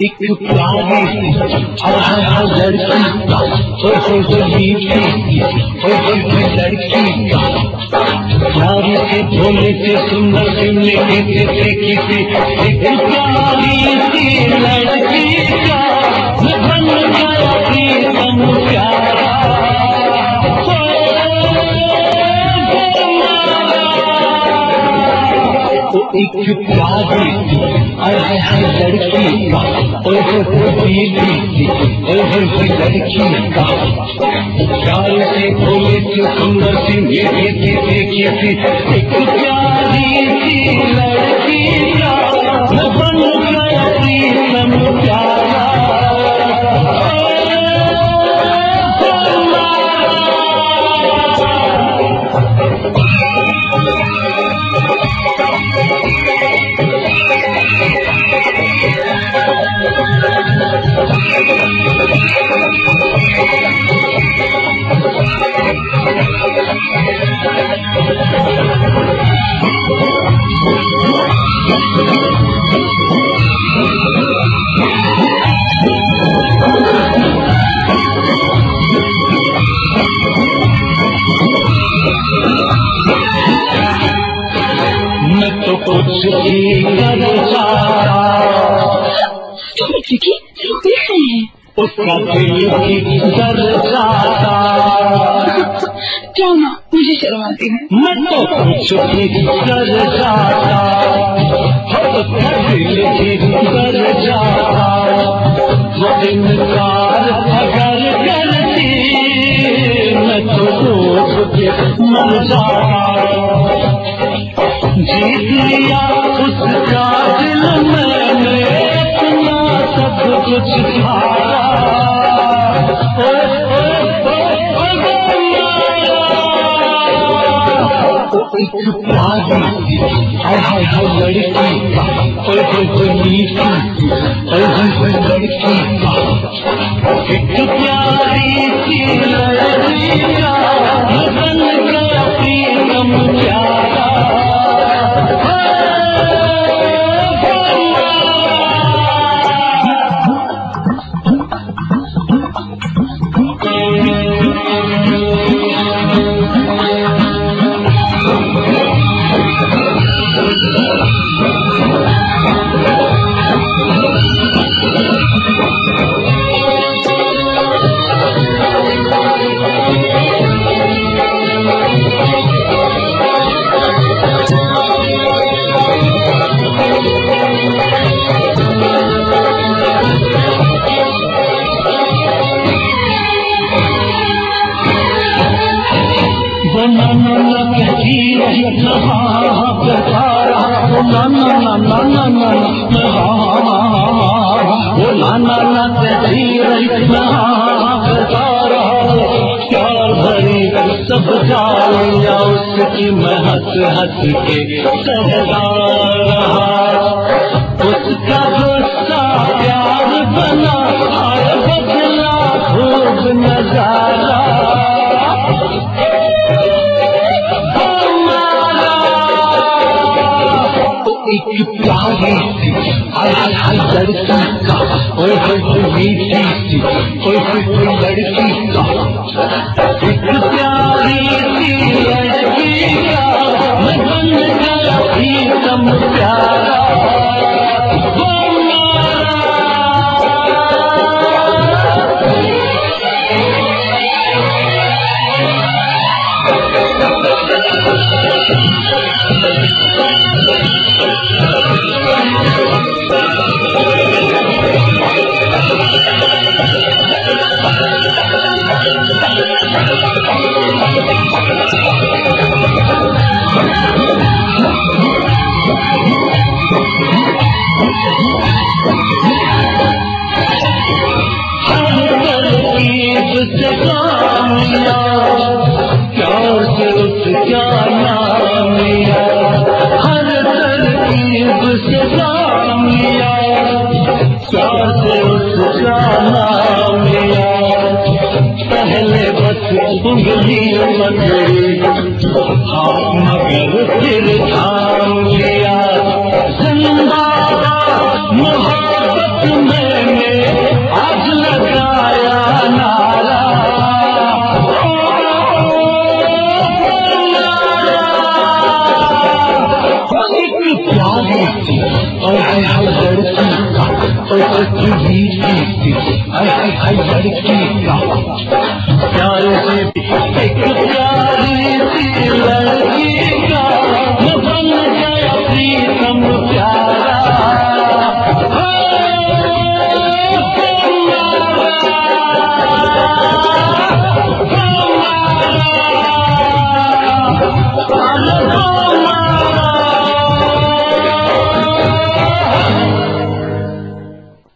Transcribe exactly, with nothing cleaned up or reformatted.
एक प्यारी हर लड़की का कोई कोई मीठी कोई कोई लड़की का प्यारी से भोले से सुंदर सुनने के देखी थी एक प्यारी सी लड़की का बन गया प्रीतम प्यारा एक प्यारी हर हर लड़की का कोई कोई मीठी कोई कोई लड़की का प्यार से भोले से सुंदर सी मीठी सी देखी थी एक प्यारी सी लड़की का बन गया प्रीतम प्यारा मैं तो कुछ भी कर चाहा उसका दिल भी कर चाहा क्या ना मुझे शर्म आती है। मैं तो कुछ भी कर चाहा उसका दिल भी कर चाहा वो इनकार अगर करती मैं तो रोज के मर जाता जीत लिया उसका दिल मैंने इतना सब कुछ पाया एक प्यारी हर हर लड़की कोई कोई कोई मीठी कोई कोई कोई लड़की एक प्यारी सी लड़की का बन गया प्रीतम प्यारा सब जालिया उसकी मैं हंस हंस के सहला रहा उसका गुस्सा प्यार बना और बदला खूब नजारा एक प्यारी सी हर हर लड़की का कोई कोई मीठी सी कोई कोई लड़की का एक प्यारी सी लड़की का मैं बन गया प्रीतम प्यारा से काम लिया प्यार से उसका नाम लिया हर तरकीब से काम लिया प्यार से उसका नाम लिया पहले बस उंगली पकड़ी हाथ मगर फिर थाम लिया जिंदा मोहब्बत में का, प्यार से भी एक प्यार